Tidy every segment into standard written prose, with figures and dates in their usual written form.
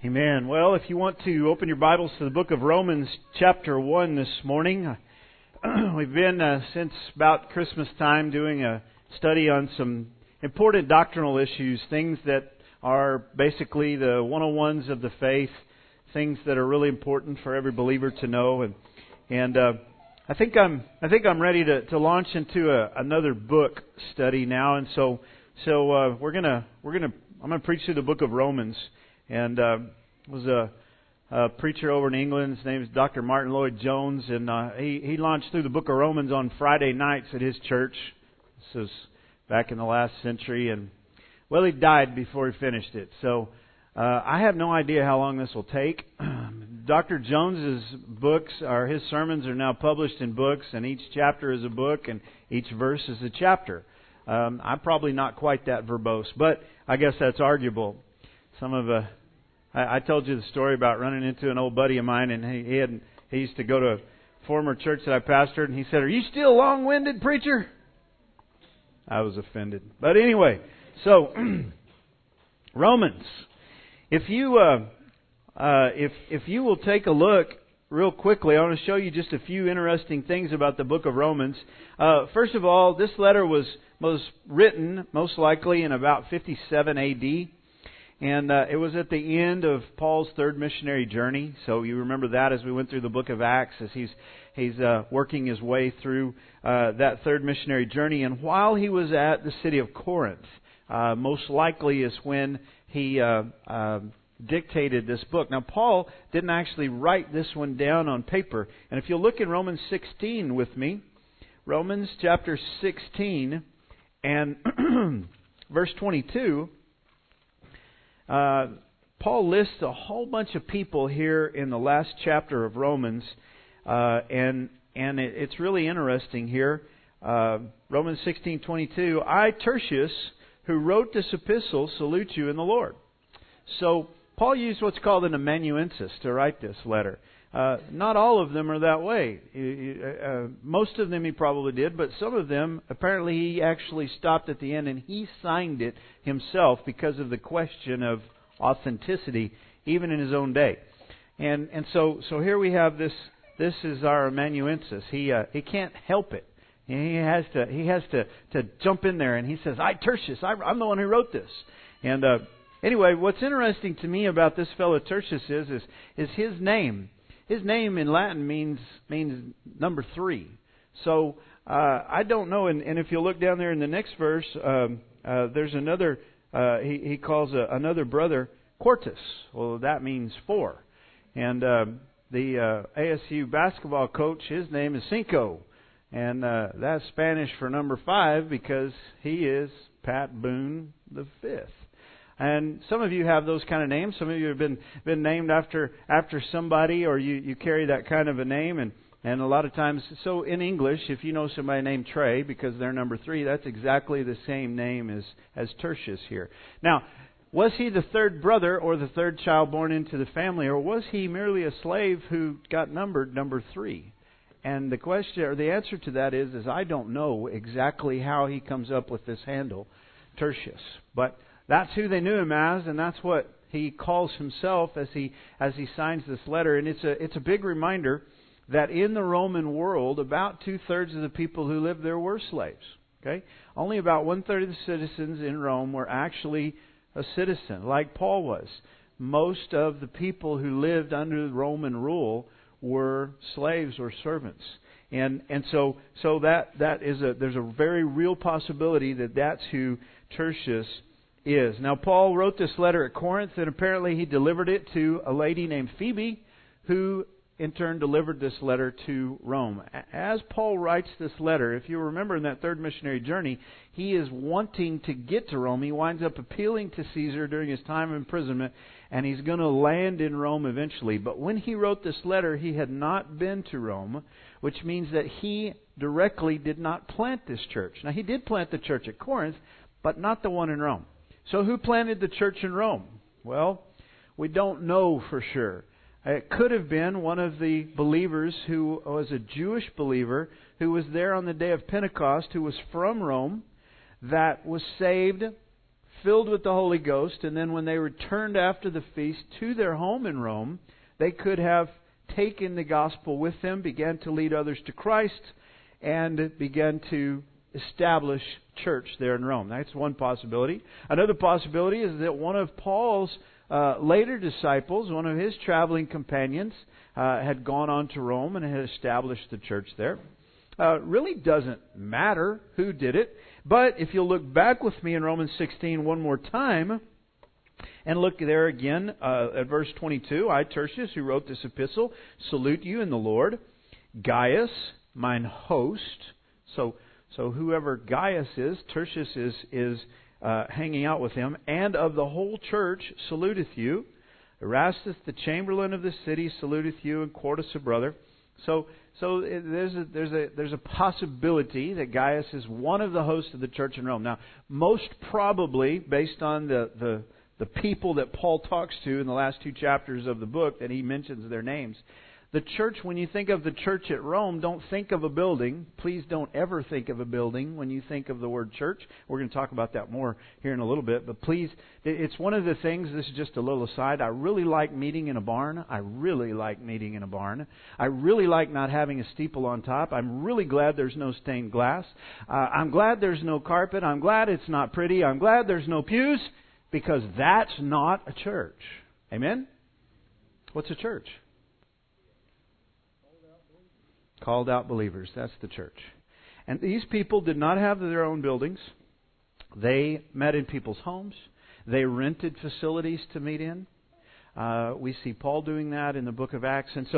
Amen. Well, if you want to open your Bibles to the book of Romans chapter 1 this morning, we've been since about Christmas time doing a study on some important doctrinal issues, things that are basically the 101s of the faith, things that are really important for every believer to know. And I think I'm ready to launch into another book study now, and so I'm gonna preach through the book of Romans. And was a preacher over in England. His name is Dr. Martin Lloyd-Jones, and he launched through the book of Romans on Friday nights at his church. This was back in the last century, and well, he died before he finished it. So I have no idea how long this will take. Dr. Jones's books, or his sermons, are now published in books, and each chapter is a book, and each verse is a chapter. I'm probably not quite that verbose, but I guess that's arguable. I told you the story about running into an old buddy of mine, and he used to go to a former church that I pastored, and he said, "Are you still long-winded, preacher?" I was offended, but anyway. So Romans, if you will take a look real quickly, I want to show you just a few interesting things about the book of Romans. First of all, this letter was written most likely in about 57 A.D., and it was at the end of Paul's third missionary journey. So you remember that as we went through the book of Acts, as he's working his way through that third missionary journey. And while he was at the city of Corinth, most likely is when he dictated this book. Now, Paul didn't actually write this one down on paper. And if you'll look in Romans 16 with me, Romans chapter 16 and verse 22, Paul lists a whole bunch of people here in the last chapter of Romans, and it's really interesting here. Romans 16:22, "I, Tertius, who wrote this epistle, salute you in the Lord." So Paul used what's called an amanuensis to write this letter. Not all of them are that way. Most of them he probably did, but some of them, apparently he actually stopped at the end and he signed it himself because of the question of authenticity, even in his own day. And so here we have this. This is our amanuensis. He can't help it. He has to jump in there, and he says, "I, Tertius, I'm the one who wrote this." And anyway, what's interesting to me about this fellow Tertius is his name. His name in Latin means number 3. So I don't know. And if you look down there in the next verse, there's another. He calls another brother Quartus. Well, that means 4. And the ASU basketball coach, his name is Cinco, and that's Spanish for number 5 because he is Pat Boone the 5th. And some of you have those kind of names. Some of you have been named after somebody, or you carry that kind of a name. And a lot of times, so in English, if you know somebody named Trey because they're number 3, that's exactly the same name as Tertius here. Now, was he the third brother or the third child born into the family, or was he merely a slave who got numbered number 3? And the question, or the answer to that is I don't know exactly how he comes up with this handle, Tertius, but that's who they knew him as, and that's what he calls himself as he signs this letter. And it's a big reminder that in the Roman world, about 2/3 of the people who lived there were slaves. Okay, only about 1/3 of the citizens in Rome were actually a citizen, like Paul was. Most of the people who lived under Roman rule were slaves or servants, and so that is there's a very real possibility that that's who Tertius is. Now, Paul wrote this letter at Corinth, and apparently he delivered it to a lady named Phoebe, who in turn delivered this letter to Rome. As Paul writes this letter, if you remember in that third missionary journey, he is wanting to get to Rome. He winds up appealing to Caesar during his time of imprisonment, and he's going to land in Rome eventually. But when he wrote this letter, he had not been to Rome, which means that he directly did not plant this church. Now, he did plant the church at Corinth, but not the one in Rome. So who planted the church in Rome? Well, we don't know for sure. It could have been one of the believers who was a Jewish believer who was there on the day of Pentecost, who was from Rome, that was saved filled with the Holy Ghost, and then when they returned after the feast to their home in Rome, they could have taken the gospel with them, began to lead others to Christ, and began to establish church there in Rome. That's one possibility. Another possibility is that one of Paul's later disciples, one of his traveling companions, had gone on to Rome and had established the church there. Really doesn't matter who did it. But if you'll look back with me in Romans 16 one more time, and look there again at verse 22. I, Tertius, who wrote this epistle, salute you in the Lord. Gaius, mine host. So whoever Gaius is, Tertius is hanging out with him, and of the whole church saluteth you. Erastus, the chamberlain of the city, saluteth you, and Quartus, a brother. So there's a possibility that Gaius is one of the hosts of the church in Rome. Now, most probably, based on the people that Paul talks to in the last 2 chapters of the book, that he mentions their names. The church, when you think of the church at Rome, don't think of a building. Please don't ever think of a building when you think of the word church. We're going to talk about that more here in a little bit. But please, it's one of the things, this is just a little aside, I really like meeting in a barn. I really like meeting in a barn. I really like not having a steeple on top. I'm really glad there's no stained glass. I'm glad there's no carpet. I'm glad it's not pretty. I'm glad there's no pews, because that's not a church. Amen? What's a church? Called out believers. That's the church. And these people did not have their own buildings. They met in people's homes. They rented facilities to meet in. We see Paul doing that in the book of Acts. And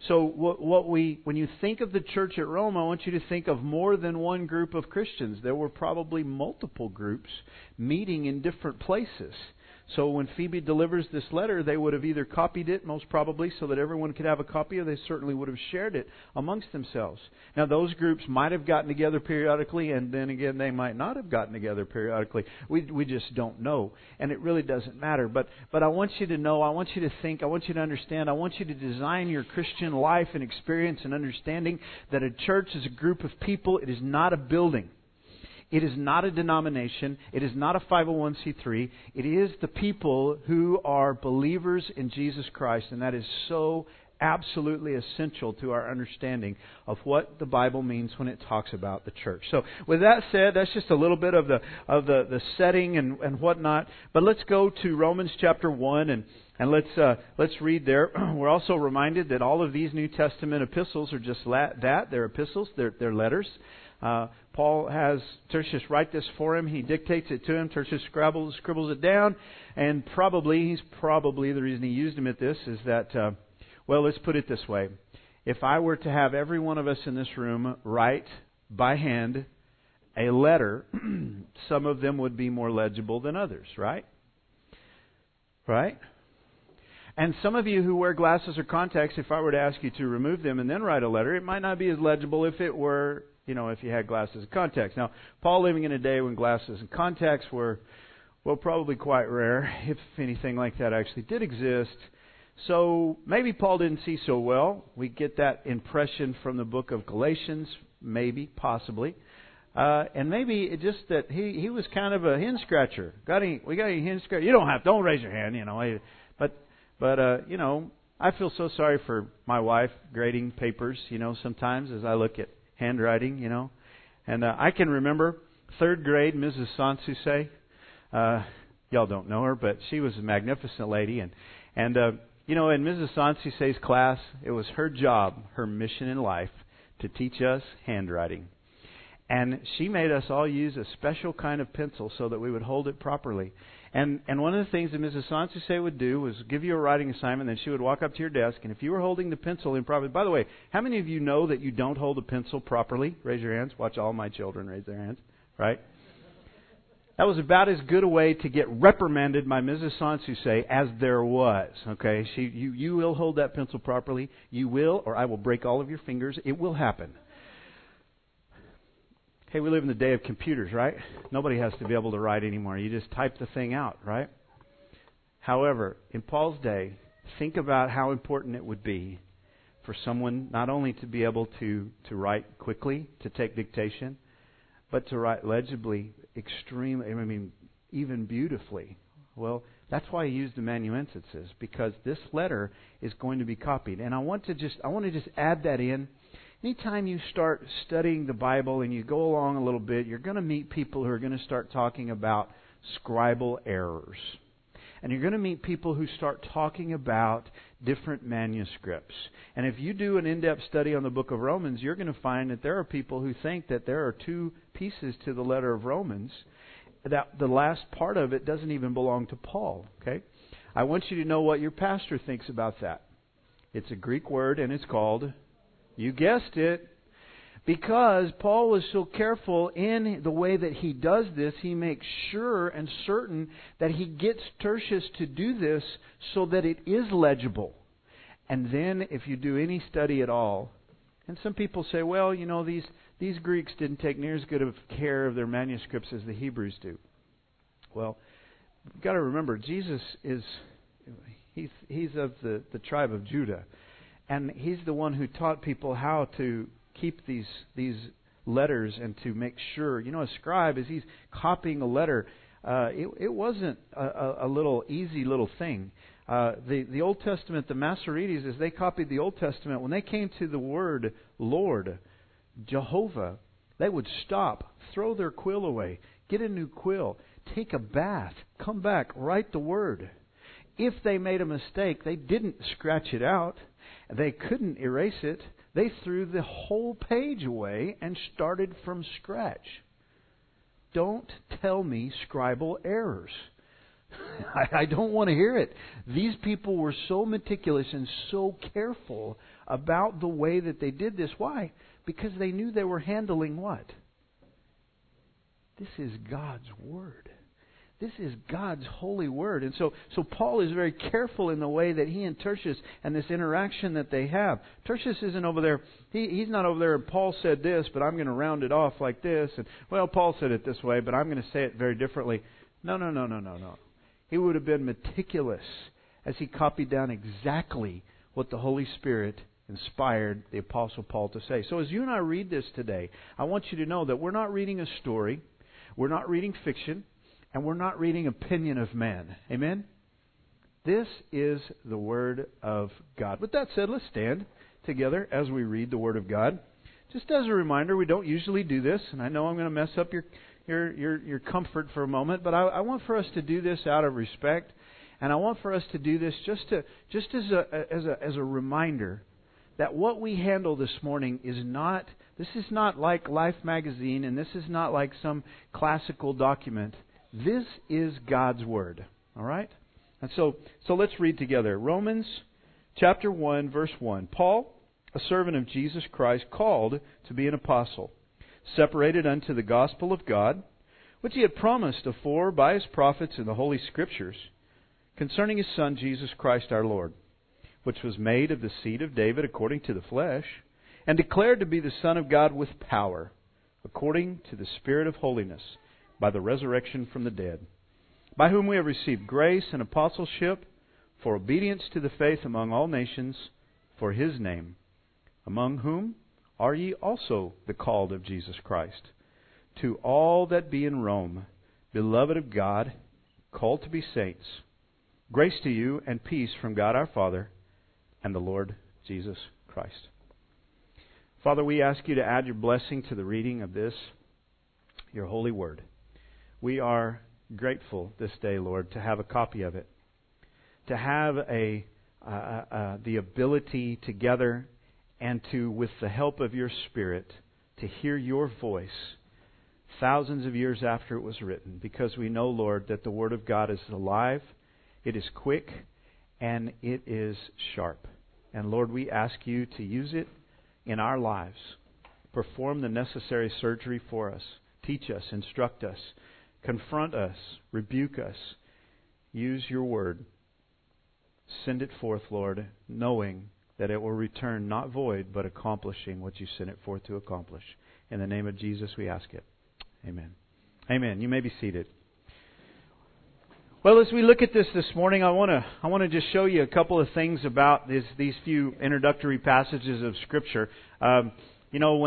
when you think of the church at Rome, I want you to think of more than one group of Christians. There were probably multiple groups meeting in different places. So when Phoebe delivers this letter, they would have either copied it, most probably, so that everyone could have a copy, or they certainly would have shared it amongst themselves. Now, those groups might have gotten together periodically, and then again, they might not have gotten together periodically. We just don't know, and it really doesn't matter. But I want you to know, I want you to think, I want you to understand, I want you to design your Christian life and experience and understanding that a church is a group of people. It is not a building. It is not a denomination. It is not a 501c3. It is the people who are believers in Jesus Christ, and that is so absolutely essential to our understanding of what the Bible means when it talks about the church. So, with that said, that's just a little bit of the setting and whatnot. But let's go to Romans chapter 1 and let's read there. We're also reminded that all of these New Testament epistles are just that. They're epistles. They're letters. Paul has Tertius write this for him. He dictates it to him. Tertius scribbles it down. And he's probably the reason he used him at this is that, let's put it this way. If I were to have every one of us in this room write by hand a letter, some of them would be more legible than others, right? Right? And some of you who wear glasses or contacts, if I were to ask you to remove them and then write a letter, it might not be as legible if it were, if you had glasses and contacts. Now, Paul living in a day when glasses and contacts were, probably quite rare, if anything like that actually did exist. So maybe Paul didn't see so well. We get that impression from the book of Galatians, maybe, possibly. And maybe it just that he was kind of a hen scratcher. We got any hen scratcher? You don't raise your hand, But I feel so sorry for my wife grading papers, sometimes as I look at handwriting, And I can remember 3rd grade, Mrs. Sansusei. Y'all don't know her, but she was a magnificent lady. And in Mrs. Sansusei's class, it was her job, her mission in life, to teach us handwriting. And she made us all use a special kind of pencil so that we would hold it properly. And one of the things that Mrs. Sansusei would do was give you a writing assignment, then she would walk up to your desk, and if you were holding the pencil improperly... By the way, how many of you know that you don't hold a pencil properly? Raise your hands. Watch all my children raise their hands. Right? That was about as good a way to get reprimanded by Mrs. Sansusei as there was. Okay? You will hold that pencil properly. You will, or I will break all of your fingers. It will happen. Hey, we live in the day of computers, right? Nobody has to be able to write anymore. You just type the thing out, right? However, in Paul's day, think about how important it would be for someone not only to be able to write quickly, to take dictation, but to write legibly, even beautifully. Well, that's why he used amanuenses, because this letter is going to be copied. And I want to just add that in. Anytime you start studying the Bible and you go along a little bit, you're going to meet people who are going to start talking about scribal errors. And you're going to meet people who start talking about different manuscripts. And if you do an in-depth study on the book of Romans, you're going to find that there are people who think that there are two pieces to the letter of Romans, that the last part of it doesn't even belong to Paul. Okay? I want you to know what your pastor thinks about that. It's a Greek word, and it's called, you guessed it, because Paul was so careful in the way that he does this, he makes sure and certain that he gets Tertius to do this so that it is legible. And then if you do any study at all, and some people say, well, you know, these Greeks didn't take near as good of care of their manuscripts as the Hebrews do. Well, you've got to remember, Jesus he's of the tribe of Judah. And he's the one who taught people how to keep these letters and to make sure. You know, a scribe, as he's copying a letter, it wasn't a little easy little thing. The Old Testament, the Masoretes, as they copied the Old Testament, when they came to the word Lord, Jehovah, they would stop, throw their quill away, get a new quill, take a bath, come back, write the word. If they made a mistake, they didn't scratch it out. They couldn't erase it. They threw the whole page away and started from scratch. Don't tell me scribal errors. I don't want to hear it. These people were so meticulous and so careful about the way that they did this. Why? Because they knew they were handling what? This is God's Word. This is God's holy Word. And so Paul is very careful in the way that he and Tertius and this interaction that they have. Tertius isn't over there. He's not over there, and Paul said this, but I'm going to round it off like this. And, well, Paul said it this way, but I'm going to say it very differently. No. He would have been meticulous as he copied down exactly what the Holy Spirit inspired the Apostle Paul to say. So as you and I read this today, I want you to know that we're not reading a story. We're not reading fiction. And we're not reading opinion of man. Amen? This is the Word of God. With that said, let's stand together as we read the Word of God. Just as a reminder, we don't usually do this, and I know I'm going to mess up your comfort for a moment, but I want for us to do this out of respect, and I want for us to do this just as a reminder that what we handle this morning is not. This is not like Life magazine, and this is not like some classical document. This is God's Word. All right? And so let's read together. Romans chapter 1, verse 1. Paul, a servant of Jesus Christ, called to be an apostle, separated unto the gospel of God, which he had promised afore by his prophets in the Holy Scriptures, concerning his Son Jesus Christ our Lord, which was made of the seed of David according to the flesh, and declared to be the Son of God with power, according to the Spirit of holiness, by the resurrection from the dead, by whom we have received grace and apostleship for obedience to the faith among all nations, for his name, among whom are ye also the called of Jesus Christ, to all that be in Rome, beloved of God, called to be saints, grace to you and peace from God our Father and the Lord Jesus Christ. Father, we ask you to add your blessing to the reading of this, your holy word. We are grateful this day, Lord, to have a copy of it, to have the ability together and to, with the help of your Spirit, to hear your voice thousands of years after it was written, because we know, Lord, that the Word of God is alive, it is quick, and it is sharp. And Lord, we ask you to use it in our lives. Perform the necessary surgery for us. Teach us, instruct us, confront us, rebuke us. Use your word. Send it forth, Lord, knowing that it will return not void, but accomplishing what you sent it forth to accomplish. In the name of Jesus, we ask it. Amen. Amen. You may be seated. Well, as we look at this morning, I want to just show you a couple of things about these few introductory passages of Scripture.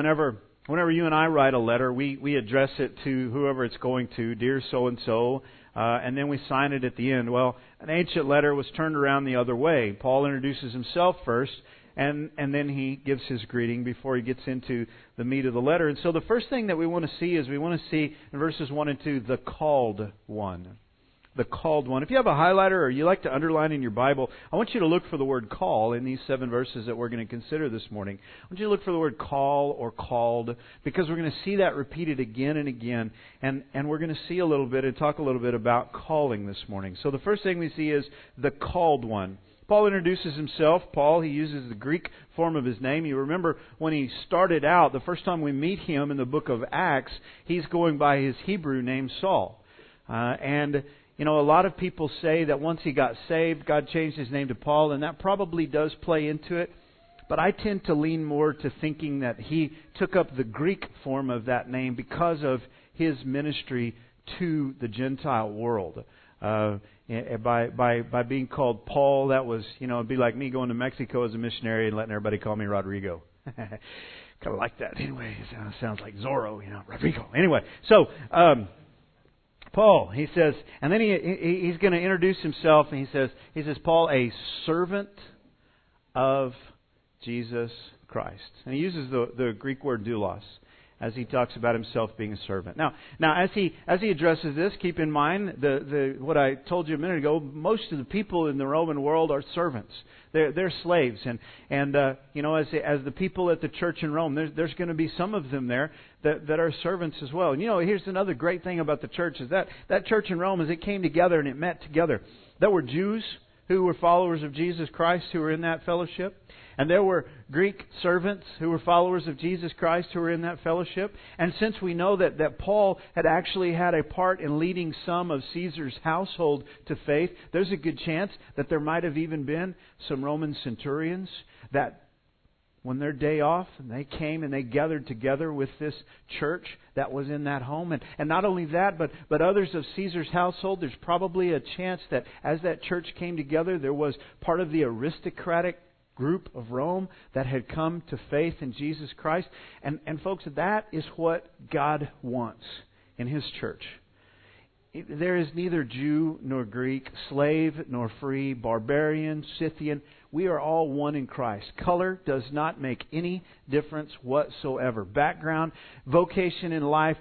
Whenever you and I write a letter, we address it to whoever it's going to. Dear so-and-so, and then we sign it at the end. Well, an ancient letter was turned around the other way. Paul introduces himself first, and then he gives his greeting before he gets into the meat of the letter. And so the first thing that we want to see is we want to see in verses 1 and 2, the called one. The called one. If you have a highlighter or you like to underline in your Bible, I want you to look for the word call in these 7 verses that we're going to consider this morning. I want you to look for the word call or called, because we're going to see that repeated again and again. And we're going to see a little bit and talk a little bit about calling this morning. So the first thing we see is the called one. Paul introduces himself. Paul, he uses the Greek form of his name. You remember when he started out, the first time we meet him in the book of Acts, he's going by his Hebrew name, Saul. You know, a lot of people say that once he got saved, God changed his name to Paul, and that probably does play into it. But I tend to lean more to thinking that he took up the Greek form of that name because of his ministry to the Gentile world. By being called Paul, that was, you know, it'd be like me going to Mexico as a missionary and letting everybody call me Rodrigo. Kind of like that. Anyway, it sounds like Zorro, you know, Rodrigo. Anyway, so Paul, he says, and then he's going to introduce himself, and he says, Paul, a servant of Jesus Christ. And he uses the Greek word doulos as he talks about himself being a servant. Now, as he addresses this, keep in mind what I told you a minute ago. Most of the people in the Roman world are servants. They're slaves, and you know, as the people at the church in Rome, there's going to be some of them there that are servants as well. And you know, here's another great thing about the church is that church in Rome, as it came together and it met together, there were Jews who were followers of Jesus Christ who were in that fellowship. And there were Greek servants who were followers of Jesus Christ who were in that fellowship. And since we know that Paul had actually had a part in leading some of Caesar's household to faith, there's a good chance that there might have even been some Roman centurions that when their day off, and they came and they gathered together with this church that was in that home. And not only that, but others of Caesar's household, there's probably a chance that as that church came together, there was part of the aristocratic group of Rome that had come to faith in Jesus Christ. And folks, that is what God wants in His church. There is neither Jew nor Greek, slave nor free, barbarian, Scythian. We are all one in Christ. Color does not make any difference whatsoever. Background, vocation in life,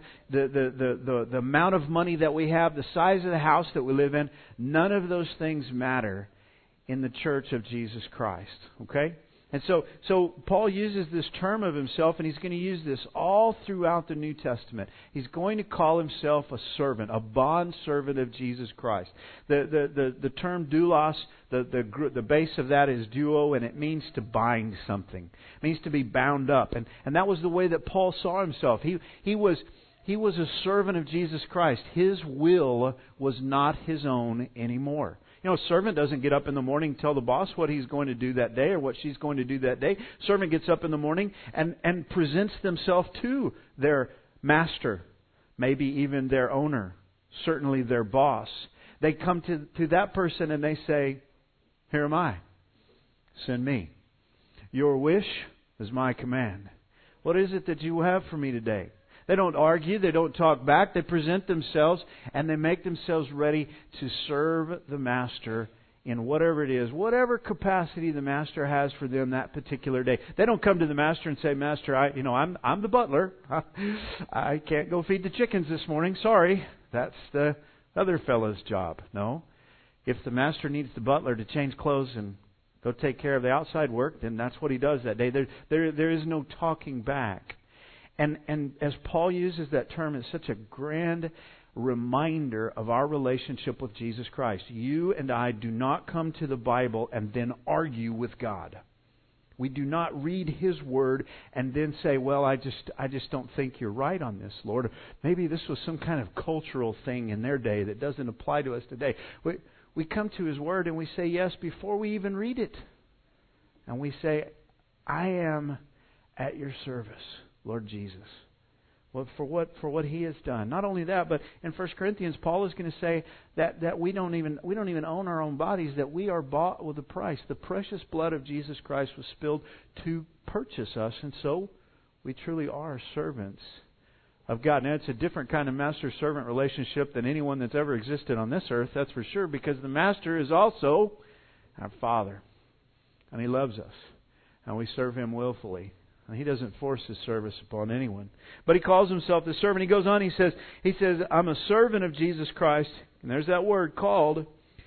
the amount of money that we have, the size of the house that we live in, none of those things matter in the church of Jesus Christ. Okay? And so Paul uses this term of himself, and he's going to use this all throughout the New Testament. He's going to call himself a servant, a bond servant of Jesus Christ. The term doulos, the base of that is duo, and it means to bind something. It means to be bound up. And that was the way that Paul saw himself. He was a servant of Jesus Christ. His will was not his own anymore. You know, a servant doesn't get up in the morning and tell the boss what he's going to do that day or what she's going to do that day. Servant gets up in the morning and presents themselves to their master, maybe even their owner, certainly their boss. They come to that person and they say, "Here am I. Send me. Your wish is my command. What is it that you have for me today?" They don't argue. They don't talk back. They present themselves and they make themselves ready to serve the master in whatever it is, whatever capacity the master has for them that particular day. They don't come to the master and say, "Master, I'm the butler. I can't go feed the chickens this morning. Sorry, that's the other fellow's job." No. If the master needs the butler to change clothes and go take care of the outside work, then that's what he does that day. There is no talking back. And as Paul uses that term, it's such a grand reminder of our relationship with Jesus Christ. You and I do not come to the Bible and then argue with God. We do not read His Word and then say, "Well, I just don't think you're right on this, Lord." Maybe this was some kind of cultural thing in their day that doesn't apply to us today. We come to His Word and we say yes before we even read it. And we say, "I am at your service, Lord Jesus." Well, for what He has done. Not only that, but in 1 Corinthians, Paul is going to say that we don't even own our own bodies, that we are bought with a price. The precious blood of Jesus Christ was spilled to purchase us, and so we truly are servants of God. Now, it's a different kind of master-servant relationship than anyone that's ever existed on this earth, that's for sure, because the Master is also our Father. And He loves us. And we serve Him willfully. And He doesn't force His service upon anyone. But He calls Himself the servant. He goes on, He says, I'm a servant of Jesus Christ. And there's that word, called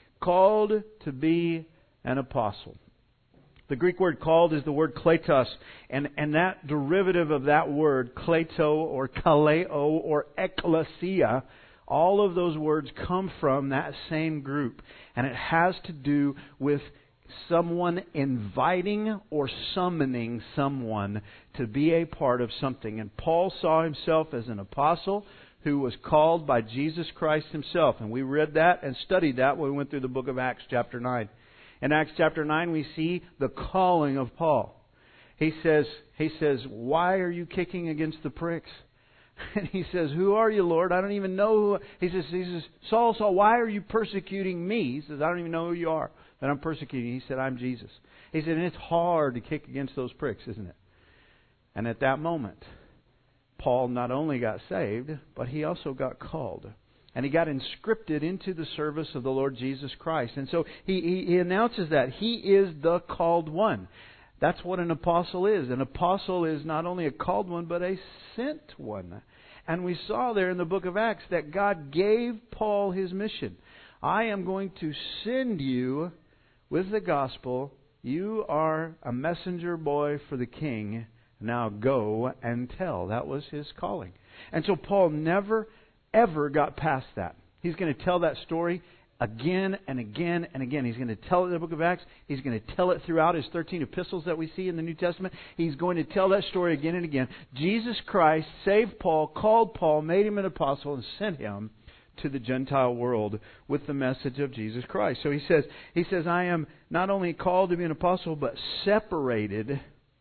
to be an apostle. The Greek word called is the word kletos. And that derivative of that word, kleto or kaleo or ekklesia, all of those words come from that same group. And it has to do with someone inviting or summoning someone to be a part of something. And Paul saw himself as an apostle who was called by Jesus Christ Himself. And we read that and studied that when we went through the book of Acts chapter 9. In Acts chapter 9 we see the calling of Paul. He says, why are you kicking against the pricks? And he says, who are you, Lord? I don't even know who. He says, Saul, why are you persecuting me? He says, I don't even know who you are that I'm persecuting. He said, I'm Jesus. He said, and it's hard to kick against those pricks, isn't it? And at that moment, Paul not only got saved, but he also got called. And he got inscripted into the service of the Lord Jesus Christ. And so he announces that He is the called one. That's what an apostle is. An apostle is not only a called one, but a sent one. And we saw there in the book of Acts that God gave Paul his mission. I am going to send you with the gospel. You are a messenger boy for the King. Now go and tell. That was his calling. And so Paul never, ever got past that. He's going to tell that story again and again and again. He's going to tell it in the book of Acts. He's going to tell it throughout his 13 epistles that we see in the New Testament. He's going to tell that story again and again. Jesus Christ saved Paul, called Paul, made him an apostle, and sent him to the Gentile world with the message of Jesus Christ. So he says, I am not only called to be an apostle, but separated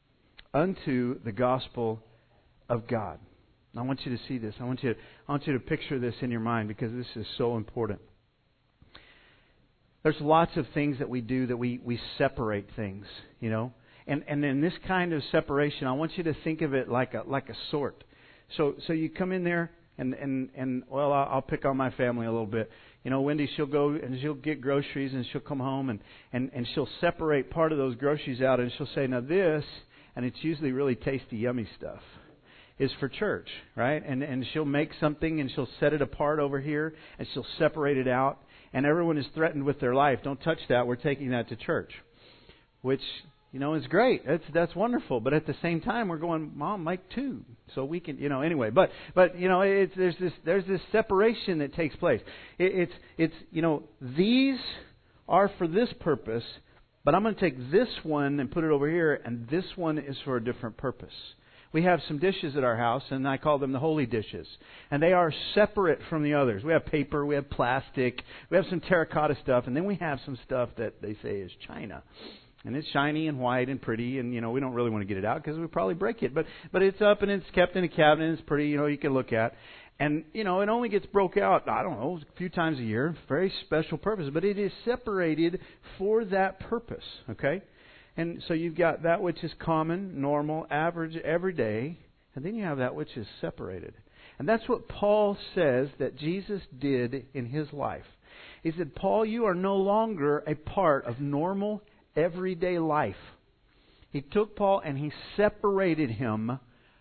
unto the gospel of God. I want you to see this. I want you to picture this in your mind, because this is so important. There's lots of things that we do that we separate things, you know. And in this kind of separation, I want you to think of it like a sort. So you come in there and well, I'll pick on my family a little bit. You know, Wendy, she'll go and she'll get groceries, and she'll come home and she'll separate part of those groceries out, and she'll say, now this, and it's usually really tasty, yummy stuff, is for church, right? And she'll make something and she'll set it apart over here, and she'll separate it out. And everyone is threatened with their life. Don't touch that. We're taking that to church. Which, you know, is great. That's wonderful. But at the same time, we're going, Mom, Mike too. So we can, you know, anyway. But you know, there's this separation that takes place. It's you know, these are for this purpose, but I'm going to take this one and put it over here, and this one is for a different purpose. We have some dishes at our house, and I call them the holy dishes. And they are separate from the others. We have paper, we have plastic, we have some terracotta stuff, and then we have some stuff that they say is china. And it's shiny and white and pretty, and, you know, we don't really want to get it out because we'd probably break it. But it's up and it's kept in a cabinet, and it's pretty, you know, you can look at. And, you know, it only gets broke out, I don't know, a few times a year. Very special purpose. But it is separated for that purpose, okay? And so you've got that which is common, normal, average, everyday, and then you have that which is separated. And that's what Paul says that Jesus did in His life. He said, Paul, you are no longer a part of normal, everyday life. He took Paul and He separated him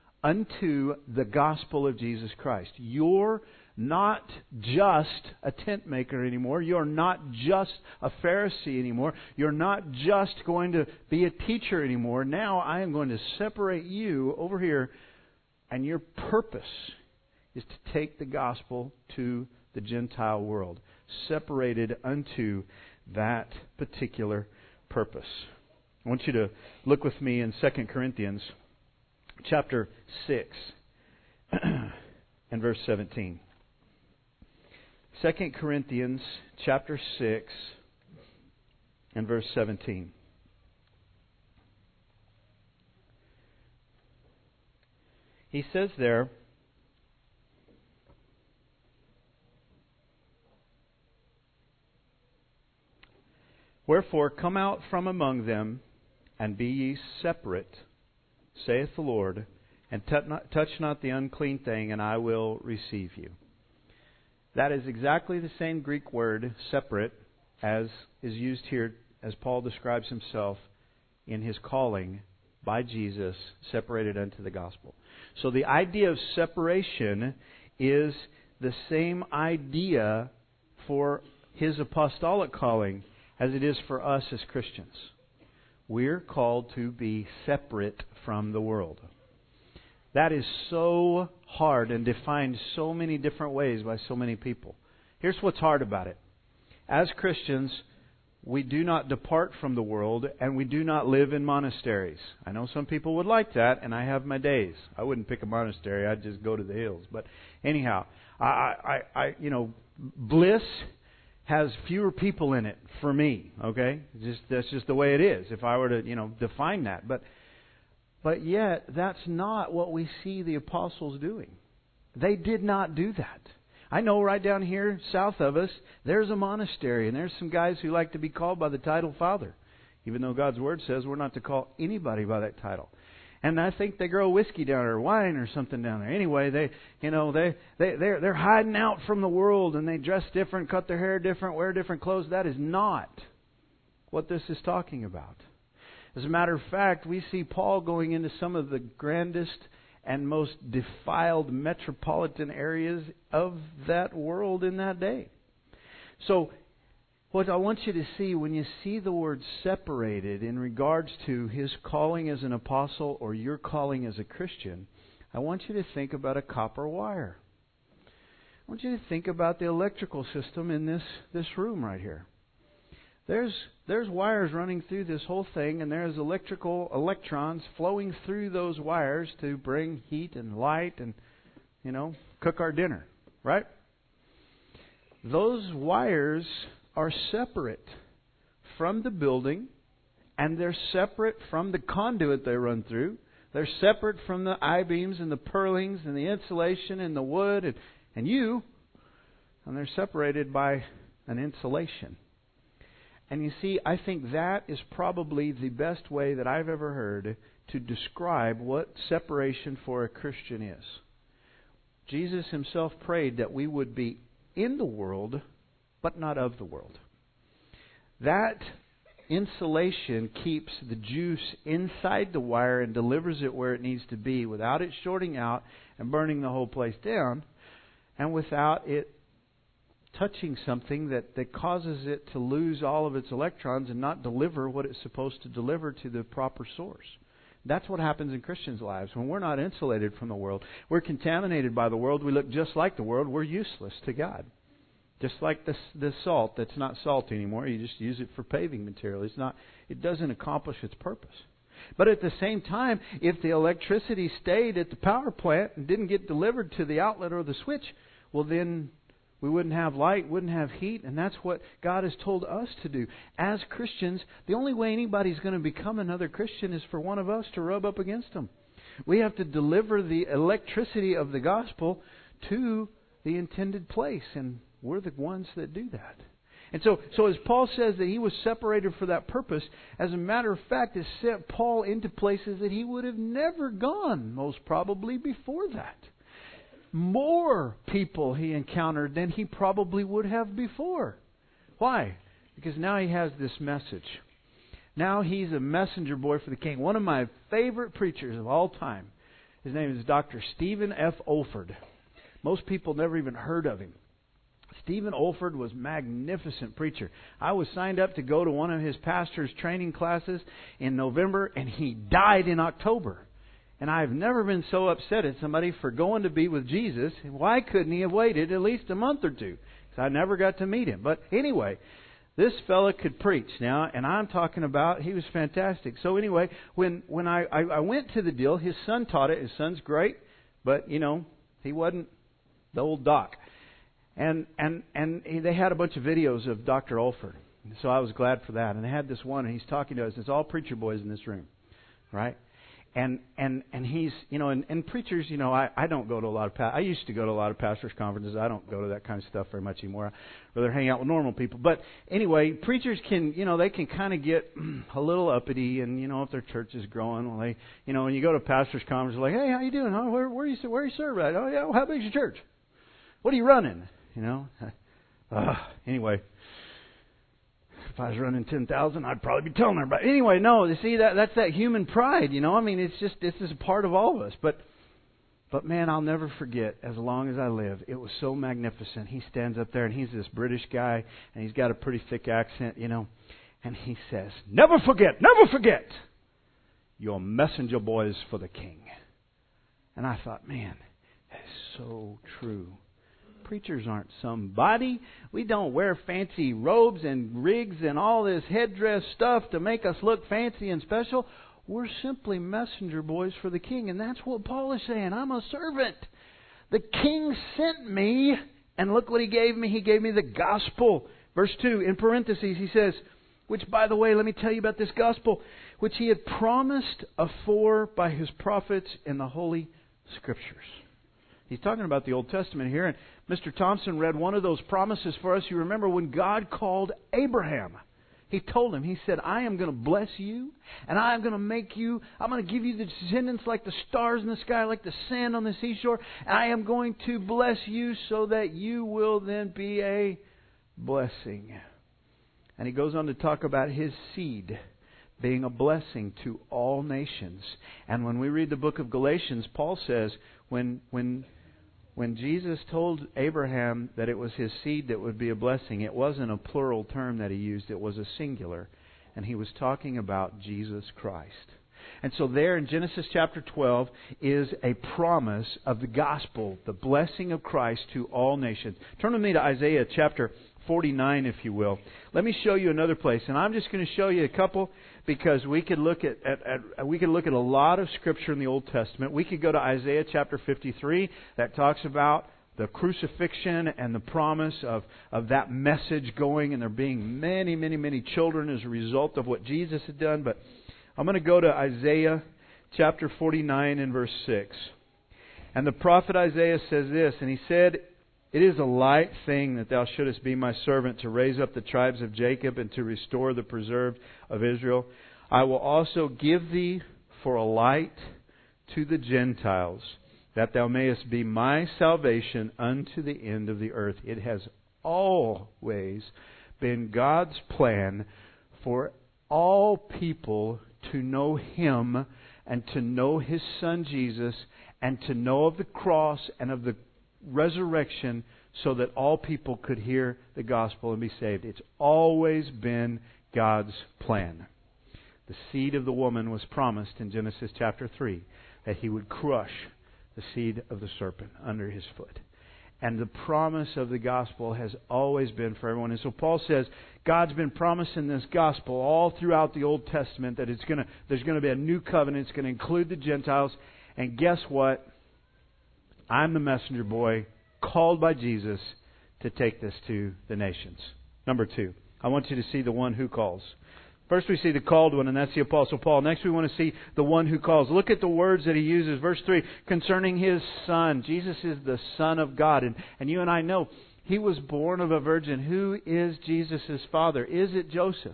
unto the gospel of Jesus Christ. You're not just a tent maker anymore. You're not just a Pharisee anymore. You're not just going to be a teacher anymore. Now I am going to separate you over here, and your purpose is to take the gospel to the Gentile world, separated unto that particular purpose. I want you to look with me in 2 Corinthians chapter 6 and verse 17. 2 Corinthians chapter 6 and verse 17. He says there, wherefore come out from among them, and be ye separate, saith the Lord, and touch not the unclean thing, and I will receive you. That is exactly the same Greek word, separate, as is used here as Paul describes himself in his calling by Jesus, separated unto the gospel. So the idea of separation is the same idea for his apostolic calling as it is for us as Christians. We're called to be separate from the world. That is so hard and defined so many different ways by so many people. Here's what's hard about it. As Christians, we do not depart from the world, and we do not live in monasteries. I know some people would like that, and I have my days. I wouldn't pick a monastery. I'd just go to the hills. But anyhow, bliss has fewer people in it for me. Okay, that's just the way it is. If I were to define that, but yet that's not what we see the apostles doing. They did not do that. I know right down here south of us, there's a monastery, and there's some guys who like to be called by the title Father, even though God's Word says we're not to call anybody by that title. And I think they grow whiskey down there, or wine or something down there. Anyway, they're hiding out from the world, and they dress different, cut their hair different, wear different clothes. That is not what this is talking about. As a matter of fact, we see Paul going into some of the grandest and most defiled metropolitan areas of that world in that day. So, what I want you to see when you see the word separated in regards to his calling as an apostle or your calling as a Christian, I want you to think about a copper wire. I want you to think about the electrical system in this room right here. There's wires running through this whole thing, and there's electrical electrons flowing through those wires to bring heat and light and, cook our dinner, right? Those wires are separate from the building, and they're separate from the conduit they run through. They're separate from the I-beams and the purlings and the insulation and the wood and you, and they're separated by an insulation. And you see, I think that is probably the best way that I've ever heard to describe what separation for a Christian is. Jesus himself prayed that we would be in the world, but not of the world. That insulation keeps the juice inside the wire and delivers it where it needs to be without it shorting out and burning the whole place down, and without it touching something that causes it to lose all of its electrons and not deliver what it's supposed to deliver to the proper source. That's what happens in Christians' lives. When we're not insulated from the world, we're contaminated by the world, we look just like the world, we're useless to God. Just like the salt that's not salt anymore, you just use it for paving material. It doesn't accomplish its purpose. But at the same time, if the electricity stayed at the power plant and didn't get delivered to the outlet or the switch, well then we wouldn't have light, wouldn't have heat, and that's what God has told us to do. As Christians, the only way anybody's going to become another Christian is for one of us to rub up against them. We have to deliver the electricity of the gospel to the intended place, and we're the ones that do that. And so as Paul says that he was separated for that purpose, as a matter of fact, it sent Paul into places that he would have never gone, most probably, before that. More people he encountered than he probably would have before. Why? Because now he has this message. Now he's a messenger boy for the King. One of my favorite preachers of all time. His name is Dr. Stephen F. Olford. Most people never even heard of him. Stephen Olford was a magnificent preacher. I was signed up to go to one of his pastor's training classes in November, and he died in October. And I've never been so upset at somebody for going to be with Jesus. Why couldn't he have waited at least a month or two? Because I never got to meet him. But anyway, this fella could preach now, and I'm talking about he was fantastic. So anyway, when I went to the deal, his son taught it. His son's great, but he wasn't the old doc. And they had a bunch of videos of Dr. Olford. So I was glad for that. And they had this one, and he's talking to us. It's all preacher boys in this room, right? And he's, and preachers, I don't go to a lot of, I used to go to a lot of pastors' conferences. I don't go to that kind of stuff very much anymore. I'd rather hang out with normal people. But anyway, preachers can, they can kind of get a little uppity, and, if their church is growing, well, they, when you go to a pastors' conference, like, hey, how you doing? Huh? Where you serve at? Oh, yeah, well, how big's your church? What are you running? Anyway. If I was running 10,000, I'd probably be telling everybody. Anyway, no, you see, that's that human pride, it's just, this is a part of all of us. But man, I'll never forget, as long as I live, it was so magnificent. He stands up there, and he's this British guy, and he's got a pretty thick accent, and he says, never forget, your messenger boys for the King. And I thought, man, that is so true. Preachers aren't somebody. We don't wear fancy robes and rigs and all this headdress stuff to make us look fancy and special. We're simply messenger boys for the King. And that's what Paul is saying. I'm a servant. The King sent me, and look what He gave me. He gave me the gospel. Verse 2, in parentheses, he says, which, by the way, let me tell you about this gospel, which He had promised afore by His prophets in the Holy Scriptures. He's talking about the Old Testament here, and Mr. Thompson read one of those promises for us. You remember when God called Abraham. He told him, He said, I am going to bless you, and I am going to make you, I'm going to give you the descendants like the stars in the sky, like the sand on the seashore, and I am going to bless you so that you will then be a blessing. And he goes on to talk about His seed being a blessing to all nations. And when we read the book of Galatians, Paul says, when Jesus told Abraham that it was his seed that would be a blessing, it wasn't a plural term that He used, it was a singular. And He was talking about Jesus Christ. And so there in Genesis chapter 12 is a promise of the gospel, the blessing of Christ to all nations. Turn with me to Isaiah chapter 49, if you will. Let me show you another place, and I'm just going to show you a couple because we could look at a lot of Scripture in the Old Testament. We could go to Isaiah chapter 53 that talks about the crucifixion and the promise of that message going, and there being many, many, many children as a result of what Jesus had done. But I'm going to go to Isaiah chapter 49 and verse 6. And the prophet Isaiah says this, and he said, it is a light thing that thou shouldest be my servant to raise up the tribes of Jacob and to restore the preserved of Israel. I will also give thee for a light to the Gentiles, that thou mayest be my salvation unto the end of the earth. It has always been God's plan for all people to know Him and to know His Son Jesus and to know of the cross and of the resurrection so that all people could hear the gospel and be saved. It's always been God's plan. The seed of the woman was promised in Genesis chapter 3 that He would crush the seed of the serpent under His foot. And the promise of the gospel has always been for everyone. And so Paul says God's been promising this gospel all throughout the Old Testament that there's going to be a new covenant. It's going to include the Gentiles. And guess what? I'm the messenger boy called by Jesus to take this to the nations. Number 2, I want you to see the one who calls. First we see the called one, and that's the Apostle Paul. Next we want to see the one who calls. Look at the words that he uses. Verse 3, concerning His Son. Jesus is the Son of God. And you and I know He was born of a virgin. Who is Jesus' father? Is it Joseph?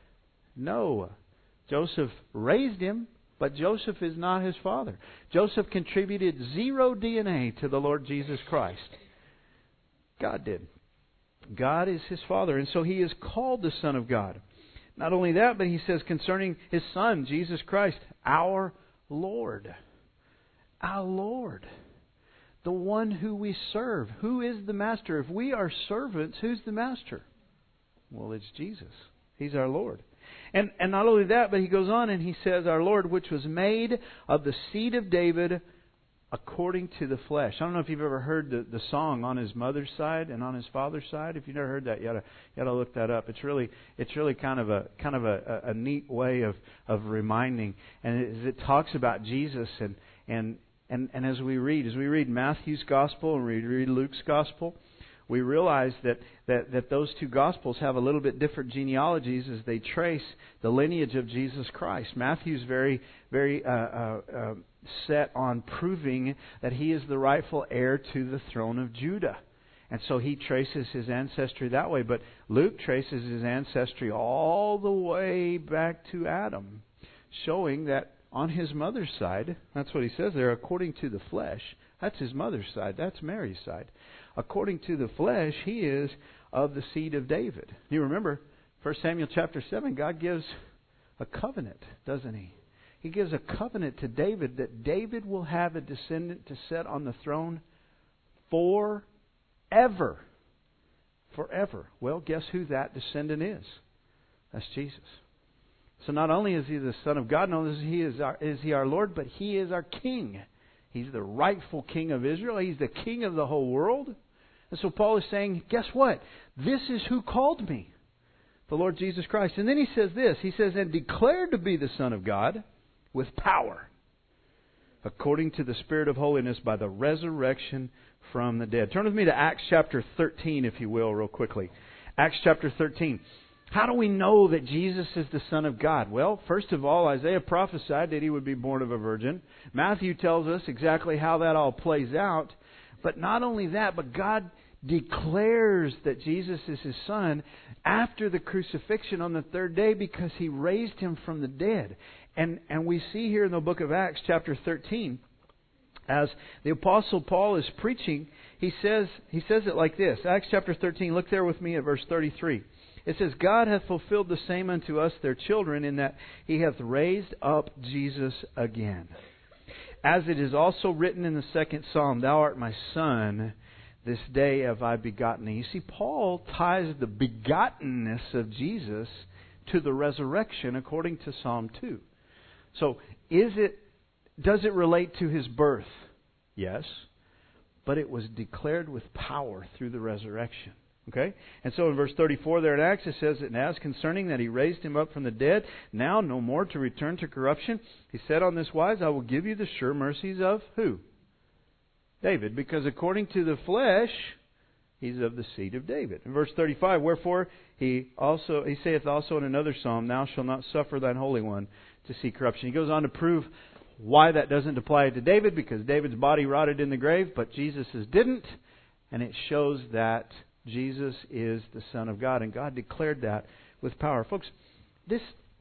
No. Joseph raised Him, but Joseph is not His father. Joseph contributed 0 DNA to the Lord Jesus Christ. God did. God is His Father, and so He is called the Son of God. Not only that, but he says concerning His Son, Jesus Christ, our Lord. Our Lord. The one who we serve. Who is the Master? If we are servants, who's the Master? Well, it's Jesus. He's our Lord. And not only that, but he goes on and he says, our Lord, which was made of the seed of David according to the flesh. I don't know if you've ever heard the song On His Mother's Side and On His Father's Side. If you've never heard that, you ought to look that up. It's really kind of a neat way of reminding. And it talks about Jesus and as we read Matthew's Gospel and we read Luke's Gospel, we realize that those two Gospels have a little bit different genealogies as they trace the lineage of Jesus Christ. Matthew's very set on proving that He is the rightful heir to the throne of Judah. And so he traces his ancestry that way. But Luke traces his ancestry all the way back to Adam, showing that on his mother's side, that's what he says there, according to the flesh, that's his mother's side, that's Mary's side. According to the flesh, he is of the seed of David. You remember, 1 Samuel chapter 7, God gives a covenant, doesn't He? He gives a covenant to David that David will have a descendant to sit on the throne forever. Forever. Well, guess who that descendant is? That's Jesus. So not only is He the Son of God, not only is He our Lord, but He is our King. He's the rightful King of Israel. He's the King of the whole world. And so Paul is saying, guess what? This is who called me. The Lord Jesus Christ. And then he says this. He says, and declared to be the Son of God with power, according to the Spirit of holiness, by the resurrection from the dead. Turn with me to Acts chapter 13, if you will, real quickly. Acts chapter 13. How do we know that Jesus is the Son of God? Well, first of all, Isaiah prophesied that He would be born of a virgin. Matthew tells us exactly how that all plays out. But not only that, but God declares that Jesus is His Son after the crucifixion on the third day because He raised Him from the dead. And we see here in the book of Acts chapter 13, as the Apostle Paul is preaching, he says it like this. Acts chapter 13, look there with me at verse 33. It says, God hath fulfilled the same unto us, their children, in that He hath raised up Jesus again. As it is also written in the second Psalm, Thou art my Son, this day have I begotten thee. You see, Paul ties the begottenness of Jesus to the resurrection according to Psalm 2. So, does it relate to His birth? Yes. But it was declared with power through the resurrection. Okay? And so in verse 34 there in Acts it says, and as concerning that He raised Him up from the dead, now no more to return to corruption, He said on this wise, I will give you the sure mercies of who? David. Because according to the flesh, He's of the seed of David. In verse 35, wherefore He saith also in another psalm, Thou shalt not suffer Thine Holy One to see corruption. He goes on to prove why that doesn't apply to David, because David's body rotted in the grave, but Jesus' didn't. And it shows that Jesus is the Son of God, and God declared that with power. Folks, this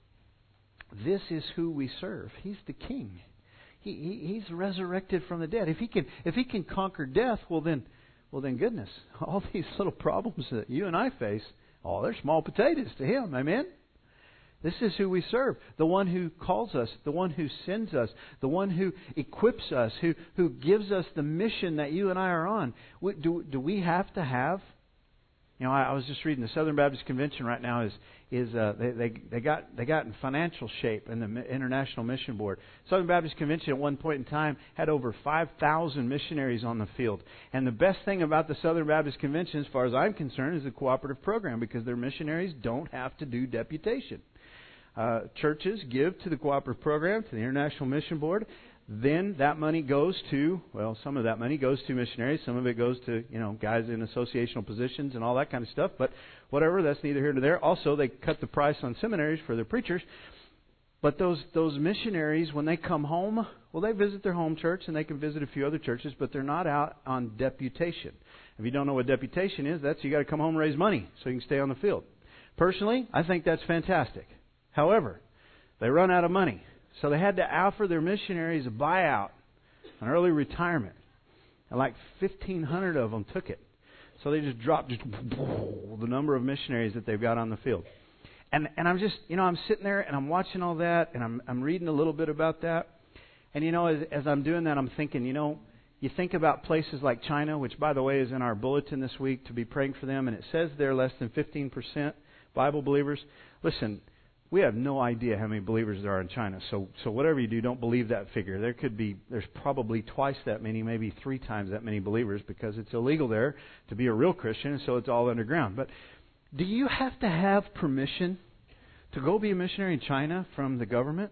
is who we serve. He's the King. He's resurrected from the dead. If he can conquer death, well then goodness, all these little problems that you and I face, they're small potatoes to Him. Amen? This is who we serve. The one who calls us, the one who sends us, the one who equips us, who gives us the mission that you and I are on. Do we have to have? You know, I was just reading the Southern Baptist Convention right now they got in financial shape in the International Mission Board. Southern Baptist Convention at one point in time had over 5,000 missionaries on the field. And the best thing about the Southern Baptist Convention, as far as I'm concerned, is the cooperative program, because their missionaries don't have to do deputation. Churches give to the cooperative program, to the International Mission Board. Then that money goes to, some of that money goes to missionaries. Some of it goes to, guys in associational positions and all that kind of stuff. But whatever, that's neither here nor there. Also, they cut the price on seminaries for their preachers. But those missionaries, when they come home, they visit their home church and they can visit a few other churches, but they're not out on deputation. If you don't know what deputation is, that's you got to come home and raise money so you can stay on the field. Personally, I think that's fantastic. However, they run out of money. So they had to offer their missionaries a buyout, an early retirement. And like 1,500 of them took it. So they just dropped the number of missionaries that they've got on the field. And I'm just, I'm sitting there and I'm watching all that and I'm reading a little bit about that. And, as I'm doing that, I'm thinking, you think about places like China, which, by the way, is in our bulletin this week to be praying for them. And it says they're less than 15% Bible believers. Listen, we have no idea how many believers there are in China. So whatever you do, don't believe that figure. There's probably twice that many, maybe 3 times that many believers, because it's illegal there to be a real Christian, so it's all underground. But do you have to have permission to go be a missionary in China from the government?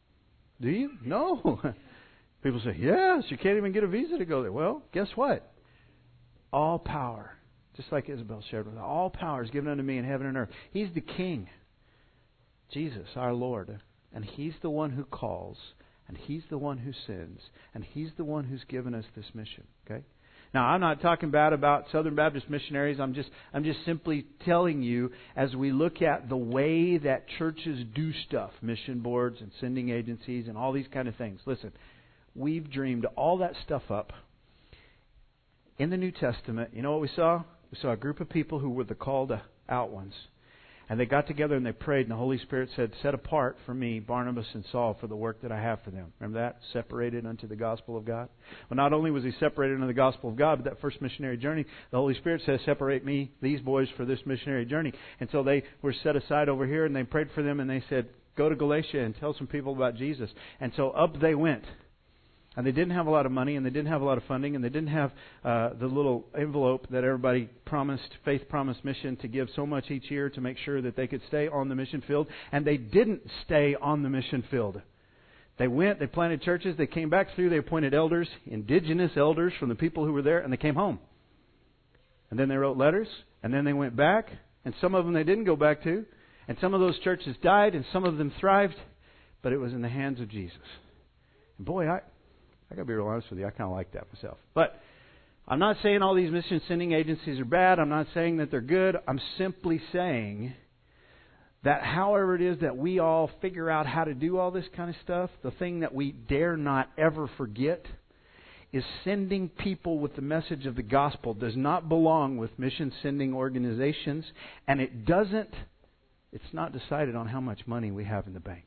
Do you? No. People say, yes, you can't even get a visa to go there. Well, guess what? All power. Just like Isabel shared with us. All power is given unto me in heaven and earth. He's the King. Jesus, our Lord. And He's the one who calls. And He's the one who sends. And He's the one who's given us this mission. Okay? Now, I'm not talking bad about Southern Baptist missionaries. I'm just simply telling you, as we look at the way that churches do stuff, mission boards and sending agencies and all these kind of things. Listen, we've dreamed all that stuff up. In the New Testament, you know what we saw? We saw a group of people who were the called out ones. And they got together and they prayed, and the Holy Spirit said, set apart for me Barnabas and Saul for the work that I have for them. Remember that? Separated unto the gospel of God. Well, not only was he separated unto the gospel of God, but that first missionary journey, the Holy Spirit says, separate me, these boys, for this missionary journey. And so they were set aside over here, and they prayed for them, and they said, go to Galatia and tell some people about Jesus. And so up they went. And they didn't have a lot of money, and they didn't have a lot of funding, and they didn't have the little envelope that everybody promised, Faith Promised Mission, to give so much each year to make sure that they could stay on the mission field. And they didn't stay on the mission field. They went, they planted churches, they came back through, they appointed elders, indigenous elders from the people who were there, and they came home. And then they wrote letters, and then they went back, and some of them they didn't go back to, and some of those churches died, and some of them thrived, but it was in the hands of Jesus. And boy, I got to be real honest with you, I kind of like that myself. But I'm not saying all these mission sending agencies are bad. I'm not saying that they're good. I'm simply saying that however it is that we all figure out how to do all this kind of stuff, the thing that we dare not ever forget is sending people with the message of the gospel does not belong with mission sending organizations, and it's not decided on how much money we have in the bank.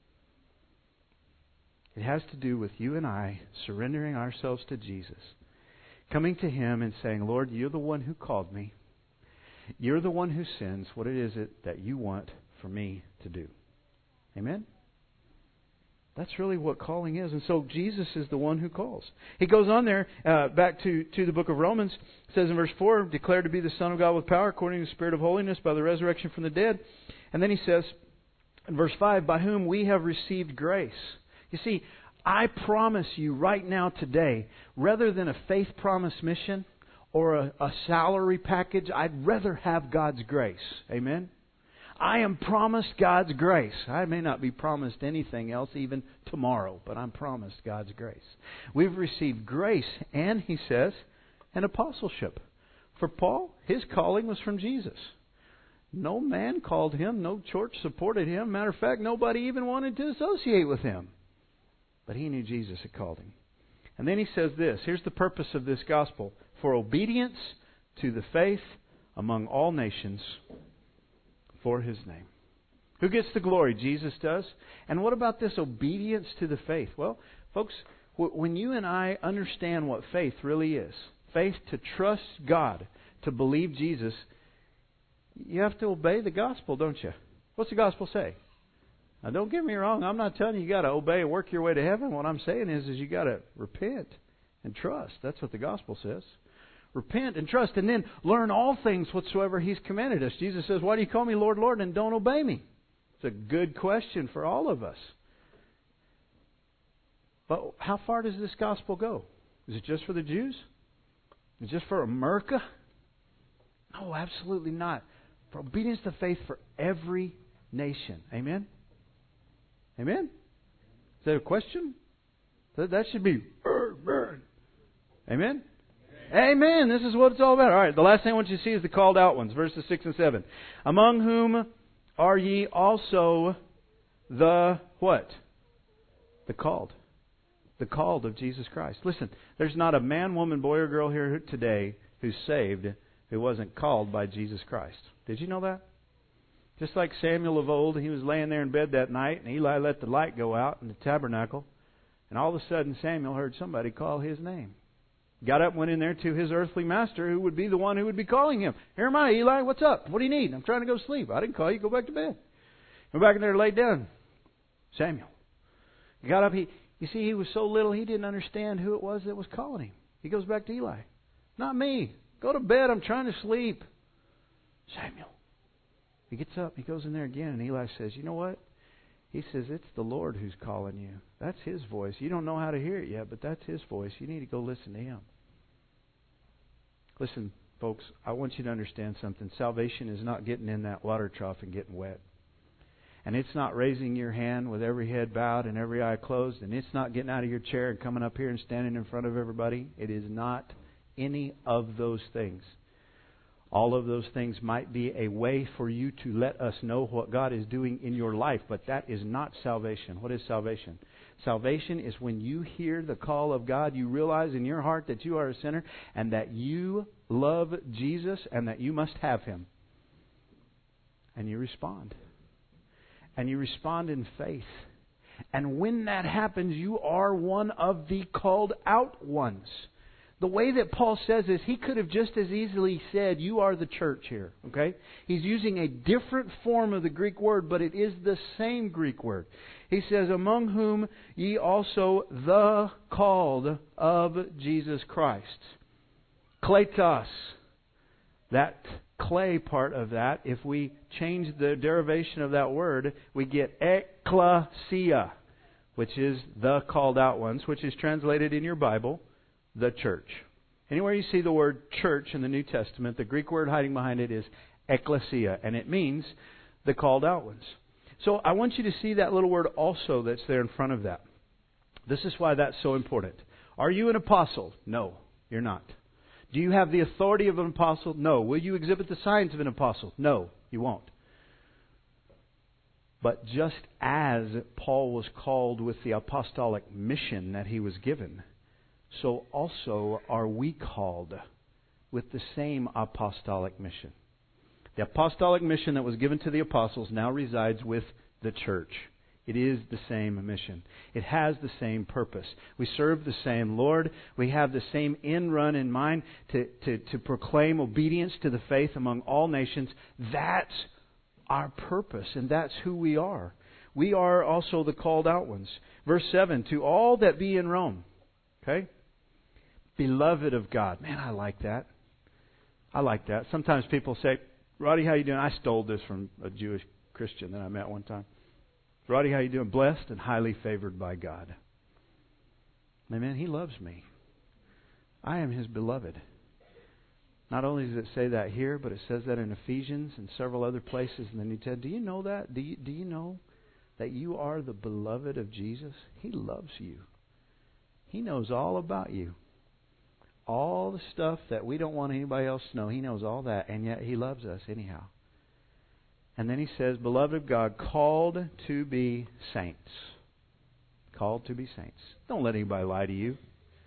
It has to do with you and I surrendering ourselves to Jesus, coming to Him and saying, Lord, You're the one who called me. You're the one who sends. What is it that You want for me to do? Amen? That's really what calling is. And so Jesus is the one who calls. He goes on there, back to the book of Romans. It says in verse 4, declared to be the Son of God with power according to the Spirit of holiness by the resurrection from the dead. And then he says in verse 5, by whom we have received grace. You see, I promise you right now today, rather than a faith promise mission or a salary package, I'd rather have God's grace. Amen? I am promised God's grace. I may not be promised anything else even tomorrow, but I'm promised God's grace. We've received grace and, he says, an apostleship. For Paul, his calling was from Jesus. No man called him. No church supported him. Matter of fact, nobody even wanted to associate with him. But he knew Jesus had called him. And then he says this. Here's the purpose of this gospel. For obedience to the faith among all nations for His name. Who gets the glory? Jesus does. And what about this obedience to the faith? Well, folks, when you and I understand what faith really is, faith to trust God, to believe Jesus, you have to obey the gospel, don't you? What's the gospel say? Now, don't get me wrong. I'm not telling you got to obey and work your way to heaven. What I'm saying is you got to repent and trust. That's what the gospel says. Repent and trust, and then learn all things whatsoever He's commanded us. Jesus says, why do you call me Lord, Lord, and don't obey me? It's a good question for all of us. But how far does this gospel go? Is it just for the Jews? Is it just for America? No, absolutely not. For obedience to faith for every nation. Amen? Amen? Is that a question? That should be Amen? Amen. This is what it's all about. All right, the last thing I want you to see is the called out ones, verses 6 and 7. Among whom are ye also the what? The called. The called of Jesus Christ. Listen, there's not a man, woman, boy, or girl here today who's saved who wasn't called by Jesus Christ. Did you know that? Just like Samuel of old, he was laying there in bed that night, and Eli let the light go out in the tabernacle, and all of a sudden Samuel heard somebody call his name. Got up and went in there to his earthly master, who would be the one who would be calling him. Here am I, Eli. What's up? What do you need? I'm trying to go to sleep. I didn't call you. Go back to bed. Went back in there and laid down. Samuel. He got up. You see, he was so little he didn't understand who it was that was calling him. He goes back to Eli. Not me. Go to bed. I'm trying to sleep. Samuel. He gets up. He goes in there again. And Eli says, you know what? He says, it's the Lord who's calling you. That's His voice. You don't know how to hear it yet, but that's His voice. You need to go listen to Him. Listen, Folks, I want you to understand something. Salvation is not getting in that water trough and getting wet. And it's not raising your hand with every head bowed and every eye closed. And it's not getting out of your chair and coming up here and standing in front of everybody. It is not any of those things. All of those things might be a way for you to let us know what God is doing in your life. But that is not salvation. What is salvation? Salvation is when you hear the call of God, you realize in your heart that you are a sinner and that you love Jesus and that you must have Him. And you respond. And you respond in faith. And when that happens, you are one of the called out ones. The way that Paul says this, he could have just as easily said, you are the church here. Okay? He's using a different form of the Greek word, but it is the same Greek word. He says, among whom ye also the called of Jesus Christ. Kletos. That clay part of that, if we change the derivation of that word, we get ekklesia, which is the called out ones, which is translated in your Bible, the church. Anywhere you see the word church in the New Testament, the Greek word hiding behind it is ekklesia, and it means the called out ones. So I want you to see that little word also that's there in front of that. This is why that's so important. Are you an apostle? No, you're not. Do you have the authority of an apostle? No. Will you exhibit the signs of an apostle? No, you won't. But just as Paul was called with the apostolic mission that he was given, so also are we called with the same apostolic mission. The apostolic mission that was given to the apostles now resides with the church. It is the same mission. It has the same purpose. We serve the same Lord. We have the same end run in mind to proclaim obedience to the faith among all nations. That's our purpose, and that's who we are. We are also the called out ones. Verse 7, to all that be in Rome. Okay? Beloved of God. Man, I like that. I like that. Sometimes people say, Roddy, how you doing? I stole this from a Jewish Christian that I met one time. Roddy, how you doing? Blessed and highly favored by God. Amen. He loves me. I am His beloved. Not only does it say that here, but it says that in Ephesians and several other places in the New Testament. Do you know that? Do you know that you are the beloved of Jesus? He loves you. He knows all about you. All the stuff that we don't want anybody else to know. He knows all that, and yet He loves us anyhow. And then he says, beloved of God, called to be saints. Called to be saints. Don't let anybody lie to you.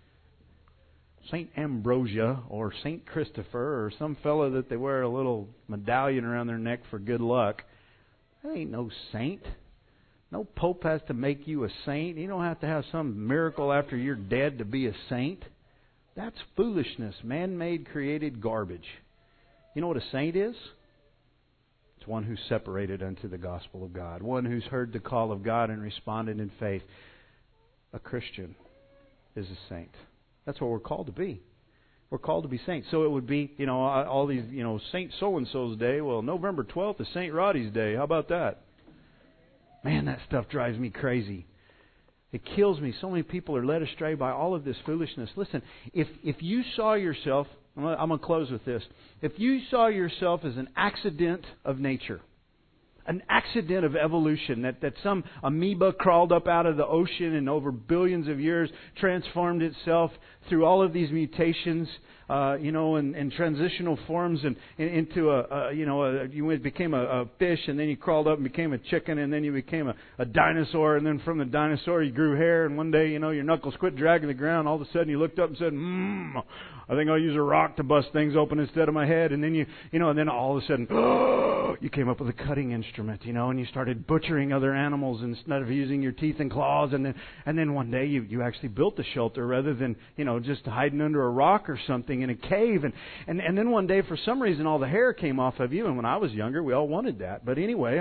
Saint Ambrosia or Saint Christopher or some fellow that they wear a little medallion around their neck for good luck. That ain't no saint. No pope has to make you a saint. You don't have to have some miracle after you're dead to be a saint. That's foolishness. Man-made, created garbage. You know what a saint is? It's one who's separated unto the gospel of God. One who's heard the call of God and responded in faith. A Christian is a saint. That's what we're called to be. We're called to be saints. So it would be, all these, Saint so-and-so's day. Well, November 12th is Saint Roddy's day. How about that? Man, that stuff drives me crazy. It kills me. So many people are led astray by all of this foolishness. Listen, if you saw yourself, I'm going to close with this. If you saw yourself as an accident of nature, an accident of evolution, that some amoeba crawled up out of the ocean and over billions of years transformed itself through all of these mutations, and transitional forms and into you became a fish, and then you crawled up and became a chicken, and then you became a dinosaur, and then from the dinosaur you grew hair, and one day, your knuckles quit dragging the ground. All of a sudden you looked up and said, I think I'll use a rock to bust things open instead of my head. And then and then all of a sudden, you came up with a cutting instrument, and you started butchering other animals instead of using your teeth and claws. And then one day you actually built a shelter rather than, just hiding under a rock or something in a cave. And then one day, for some reason, all the hair came off of you. And when I was younger, we all wanted that. But anyway,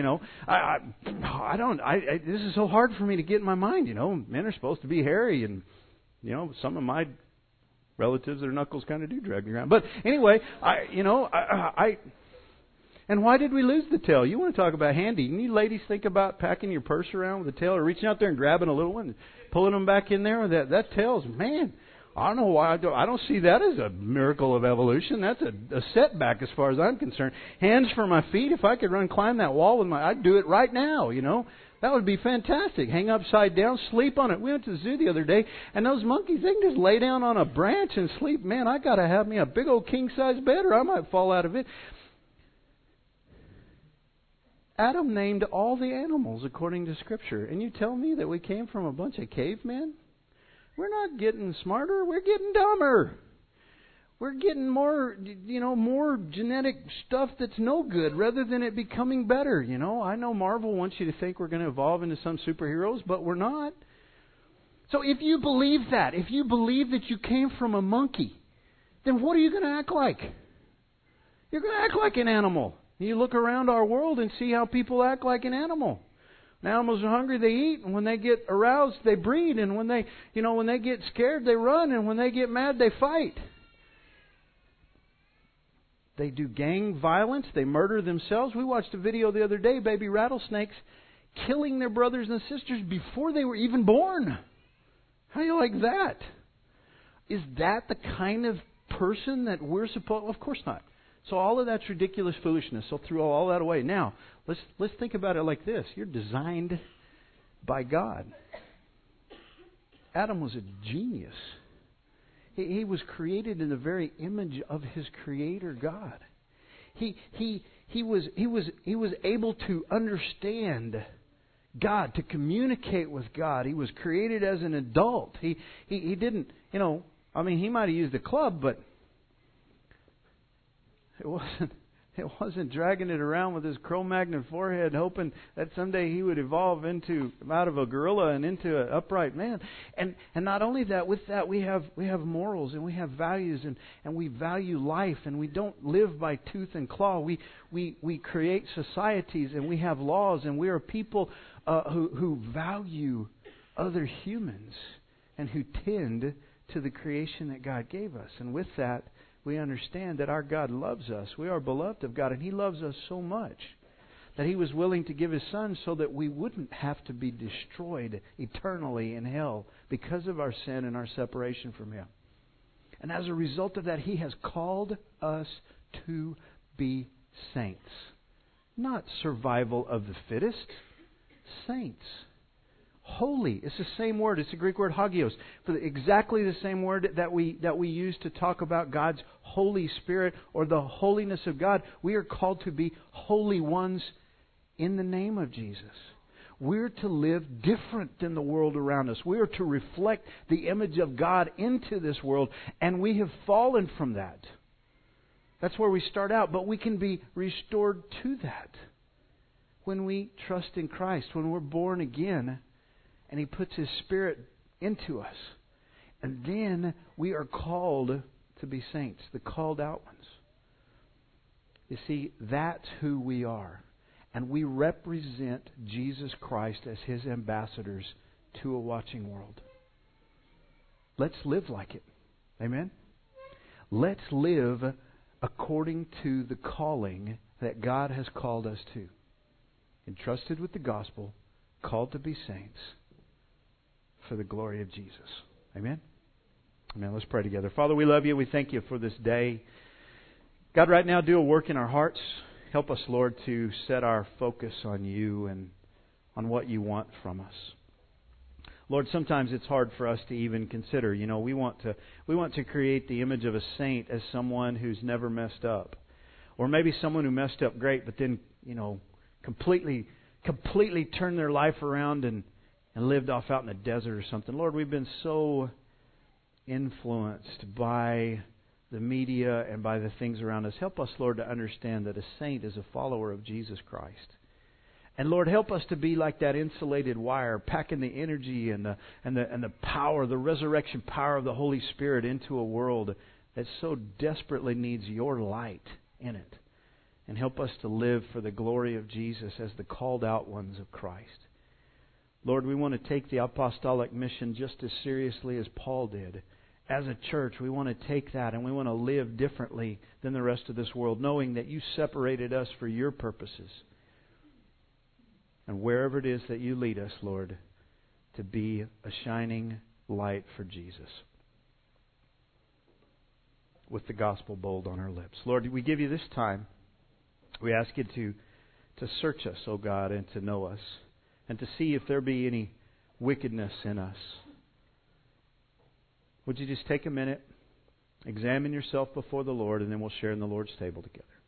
this is so hard for me to get in my mind. Men are supposed to be hairy, and some of my relatives, their knuckles kind of do drag me around. But anyway, and why did we lose the tail? You want to talk about handy. You ladies think about packing your purse around with a tail or reaching out there and grabbing a little one and pulling them back in there. That tail's, man, I don't know why I don't see that as a miracle of evolution. That's a setback as far as I'm concerned. Hands for my feet. If I could climb that wall with I'd do it right now, That would be fantastic. Hang upside down, sleep on it. We went to the zoo the other day, and those monkeys, they can just lay down on a branch and sleep. Man, I got to have me a big old king-size bed or I might fall out of it. Adam named all the animals according to Scripture. And you tell me that we came from a bunch of cavemen? We're not getting smarter. We're getting dumber. We're getting more genetic stuff that's no good rather than it becoming better. I know Marvel wants you to think we're going to evolve into some superheroes, but we're not. So if you believe that, if you believe that you came from a monkey, then what are you going to act like? You're going to act like an animal. You look around our world and see how people act like an animal. When animals are hungry, they eat, and when they get aroused, they breed, and when they get scared, they run, and when they get mad, they fight. They do gang violence. They murder themselves. We watched a video the other day, baby rattlesnakes killing their brothers and sisters before they were even born. How do you like that? Is that the kind of person that we're supposed? Of course not. So all of that's ridiculous foolishness. So throw all that away. Now, let's think about it like this. You're designed by God. Adam was a genius. He was created in the very image of his Creator God. He was able to understand God, to communicate with God. He was created as an adult. He didn't, he might have used a club, but it wasn't dragging it around with his Cro-Magnon forehead, hoping that someday he would evolve out of a gorilla and into an upright man. And not only that, with that we have morals and we have values and we value life and we don't live by tooth and claw. We create societies and we have laws and we are people who value other humans and who tend to the creation that God gave us. And with that, we understand that our God loves us. We are beloved of God, and He loves us so much that He was willing to give His Son so that we wouldn't have to be destroyed eternally in hell because of our sin and our separation from Him. And as a result of that, He has called us to be saints. Not survival of the fittest, saints. Holy. It's the same word. It's the Greek word hagios. For exactly the same word that we use to talk about God's Holy Spirit or the holiness of God. We are called to be holy ones in the name of Jesus. We're to live different than the world around us. We are to reflect the image of God into this world, and we have fallen from that. That's where we start out, but we can be restored to that when we trust in Christ, when we're born again. And He puts His Spirit into us. And then we are called to be saints, the called out ones. You see, that's who we are. And we represent Jesus Christ as His ambassadors to a watching world. Let's live like it. Amen? Let's live according to the calling that God has called us to. Entrusted with the gospel, called to be saints, for the glory of Jesus. Amen? Amen. Let's pray together. Father, we love You. We thank You for this day. God, right now, do a work in our hearts. Help us, Lord, to set our focus on You and on what You want from us. Lord, sometimes it's hard for us to even consider. We want to create the image of a saint as someone who's never messed up. Or maybe someone who messed up great, but then, completely turned their life around and lived off out in the desert or something. Lord, we've been so influenced by the media and by the things around us. Help us, Lord, to understand that a saint is a follower of Jesus Christ. And Lord, help us to be like that insulated wire, packing the energy and the power, the resurrection power of the Holy Spirit into a world that so desperately needs Your light in it. And help us to live for the glory of Jesus as the called out ones of Christ. Lord, we want to take the apostolic mission just as seriously as Paul did. As a church, we want to take that and we want to live differently than the rest of this world, knowing that You separated us for Your purposes. And wherever it is that You lead us, Lord, to be a shining light for Jesus. with the gospel bold on our lips. Lord, we give you this time. We ask you to search us, O God, and to know us, and to see if there be any wickedness in us. Would you just take a minute, examine yourself before the Lord, and then we'll share in the Lord's table together.